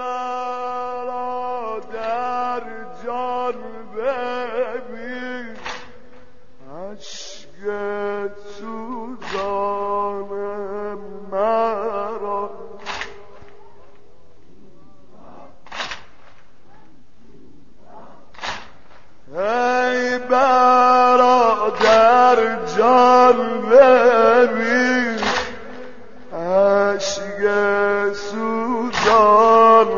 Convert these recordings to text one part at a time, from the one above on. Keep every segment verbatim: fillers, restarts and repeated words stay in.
برادر جان ببین عشق سوزان مرا ای برادر جان ببین عشق سوزان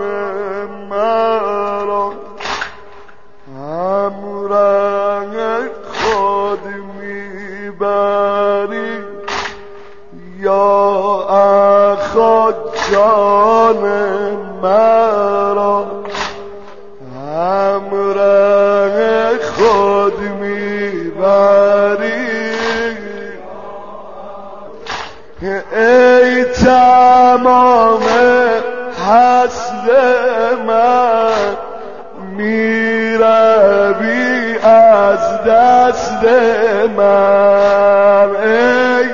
مرا همراه خود میبری یا اخا جان مرا همراه خود میبری ای تمام حسن من میروی از دست من ای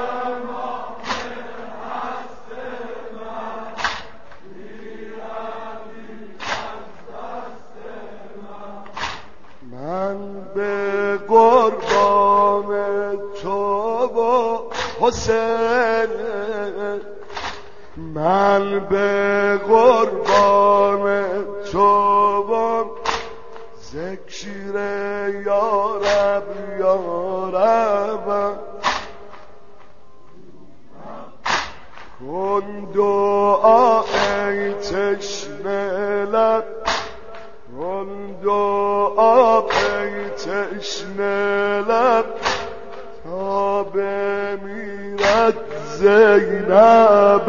من به قربان تو و حسین من به قربان تو و ذکر یا رب یا رب کن دعا ای تشنه لب کن دعا ای تشنه لب تا بمیرد زینب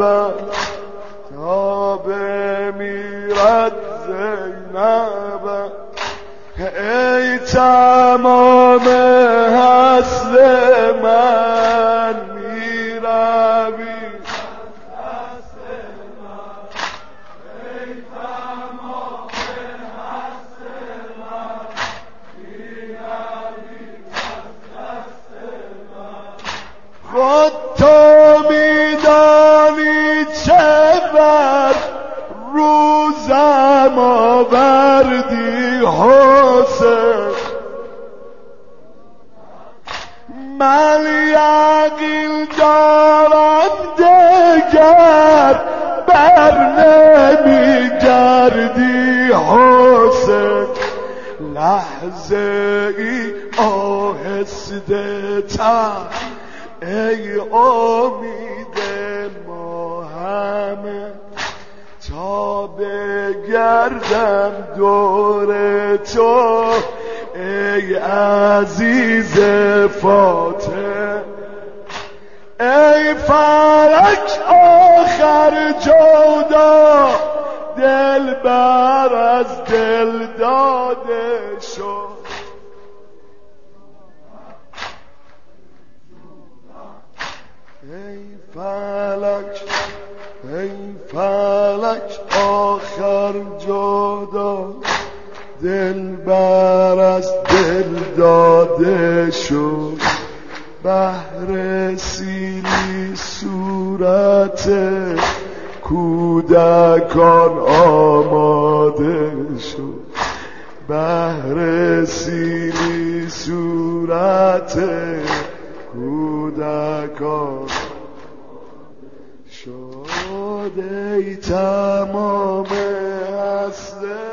تا بمیرد زینب ای تمام حسن من میروی خود تو میدانی چه بر روزم آوردی حسین من یقین دارم دگر بر نمیگردی حسین لحظه ای آهسته تر ای امید ما همه تا بگردم دور تو ای عزیز فاتح ای فلک آخر جدا دل بر از دل داده شد ای فلک ای فلک آخر جدا دل بر از دل داده شد بهر سیلی صورت کودکان آماده شد بهر سیلی صورت کودکان شد ای تمام حسن